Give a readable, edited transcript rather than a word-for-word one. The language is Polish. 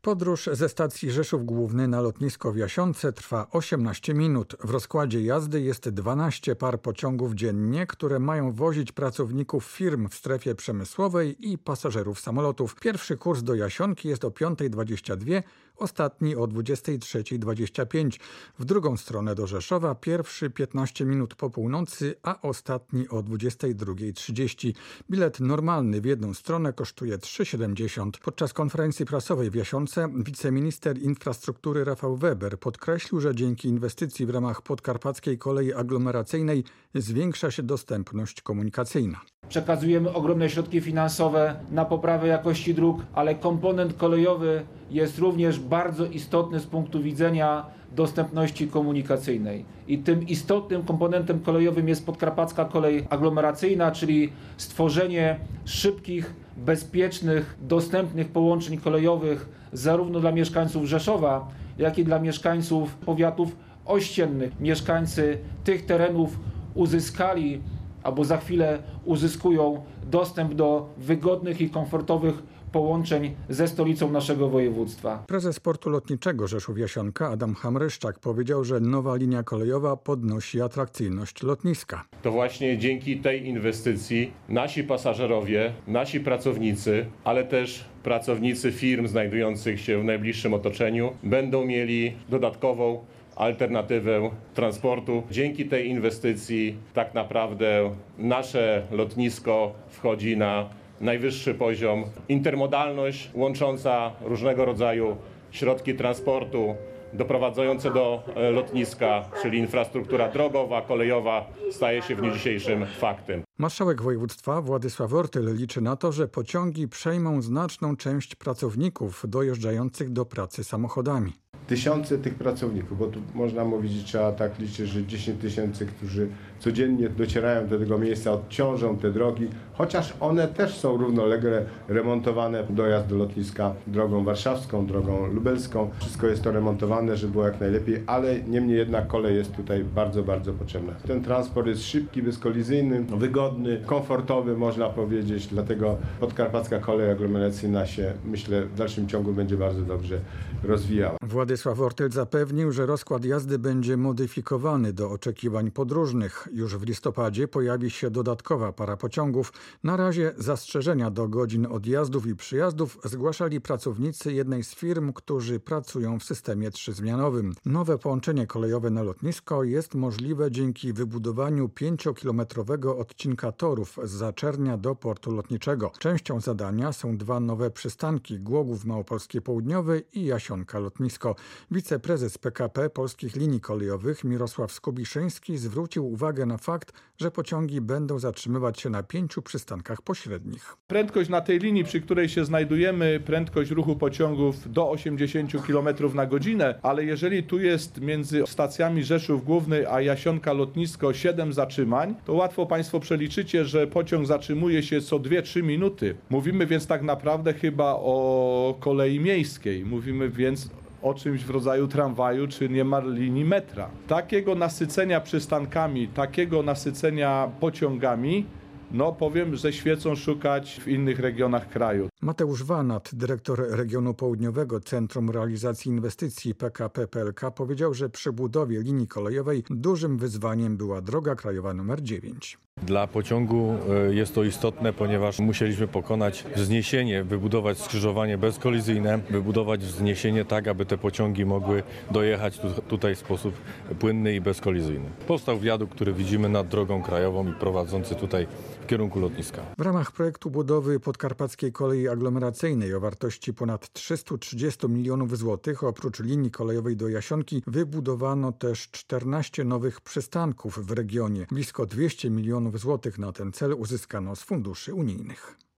Podróż ze stacji Rzeszów Główny na lotnisko w Jasionce trwa 18 minut. W rozkładzie jazdy jest 12 par pociągów dziennie, które mają wozić pracowników firm w strefie przemysłowej i pasażerów samolotów. Pierwszy kurs do Jasionki jest o 5:22, ostatni o 23:25. W drugą stronę do Rzeszowa pierwszy 15 minut po północy, a ostatni o 22:30. Bilet normalny w jedną stronę kosztuje 3,70. Podczas konferencji prasowej w Jasionce wiceminister infrastruktury Rafał Weber podkreślił, że dzięki inwestycji w ramach Podkarpackiej Kolei Aglomeracyjnej zwiększa się dostępność komunikacyjna. Przekazujemy ogromne środki finansowe na poprawę jakości dróg, ale komponent kolejowy jest również bardzo istotny z punktu widzenia dostępności komunikacyjnej. I tym istotnym komponentem kolejowym jest Podkarpacka Kolej Aglomeracyjna, czyli stworzenie szybkich, bezpiecznych, dostępnych połączeń kolejowych zarówno dla mieszkańców Rzeszowa, jak i dla mieszkańców powiatów ościennych. Mieszkańcy tych terenów uzyskali albo za chwilę uzyskują dostęp do wygodnych i komfortowych połączeń ze stolicą naszego województwa. Prezes Portu Lotniczego Rzeszów-Jasionka Adam Hamryszczak powiedział, że nowa linia kolejowa podnosi atrakcyjność lotniska. To właśnie dzięki tej inwestycji nasi pasażerowie, nasi pracownicy, ale też pracownicy firm znajdujących się w najbliższym otoczeniu będą mieli dodatkową alternatywę transportu. Dzięki tej inwestycji tak naprawdę nasze lotnisko wchodzi na najwyższy poziom. Intermodalność łącząca różnego rodzaju środki transportu doprowadzające do lotniska, czyli infrastruktura drogowa, kolejowa, staje się w dniu dzisiejszym faktem. Marszałek województwa Władysław Ortyl liczy na to, że pociągi przejmą znaczną część pracowników dojeżdżających do pracy samochodami. Tysiące tych pracowników, bo tu można mówić, że trzeba tak liczyć, że 10 tysięcy, którzy codziennie docierają do tego miejsca, odciążą te drogi, chociaż one też są równolegle remontowane. Dojazd do lotniska drogą warszawską, drogą lubelską, wszystko jest to remontowane, żeby było jak najlepiej, ale niemniej jednak kolej jest tutaj bardzo, bardzo potrzebna. Ten transport jest szybki, bezkolizyjny, wygodny, komfortowy, można powiedzieć, dlatego Podkarpacka Kolej Aglomeracyjna się, myślę, w dalszym ciągu będzie bardzo dobrze rozwijała. Władysław Ortyl zapewnił, że rozkład jazdy będzie modyfikowany do oczekiwań podróżnych. Już w listopadzie pojawi się dodatkowa para pociągów. Na razie zastrzeżenia do godzin odjazdów i przyjazdów zgłaszali pracownicy jednej z firm, którzy pracują w systemie trzyzmianowym. Nowe połączenie kolejowe na lotnisko jest możliwe dzięki wybudowaniu 5-kilometrowego odcinka torów z Zaczernia do Portu Lotniczego. Częścią zadania są 2 nowe przystanki: Głogów Małopolskie Południowy i Jasionka Lotnisko. Wiceprezes PKP Polskich Linii Kolejowych Mirosław Skubiszyński zwrócił uwagę na fakt, że pociągi będą zatrzymywać się na 5 przystankach pośrednich. Prędkość na tej linii, przy której się znajdujemy, prędkość ruchu pociągów do 80 km na godzinę, ale jeżeli tu jest między stacjami Rzeszów Główny a Jasionka Lotnisko 7 zatrzymań, to łatwo Państwo przeliczycie, że pociąg zatrzymuje się co 2-3 minuty. Mówimy więc tak naprawdę chyba o kolei miejskiej. Mówimy więc o czymś w rodzaju tramwaju czy niemal linii metra. Takiego nasycenia przystankami, takiego nasycenia pociągami, powiem, że świecą szukać w innych regionach kraju. Mateusz Wanat, dyrektor Regionu Południowego Centrum Realizacji Inwestycji PKP PLK, powiedział, że przy budowie linii kolejowej dużym wyzwaniem była droga krajowa nr 9. Dla pociągu jest to istotne, ponieważ musieliśmy pokonać wzniesienie, wybudować skrzyżowanie bezkolizyjne, wybudować wzniesienie tak, aby te pociągi mogły dojechać tutaj w sposób płynny i bezkolizyjny. Powstał wiadukt, który widzimy nad drogą krajową i prowadzący tutaj w kierunku lotniska. W ramach projektu budowy Podkarpackiej Kolei Aglomeracyjnej o wartości ponad 330 milionów złotych oprócz linii kolejowej do Jasionki wybudowano też 14 nowych przystanków w regionie. Blisko 200 milionów złotych na ten cel uzyskano z funduszy unijnych.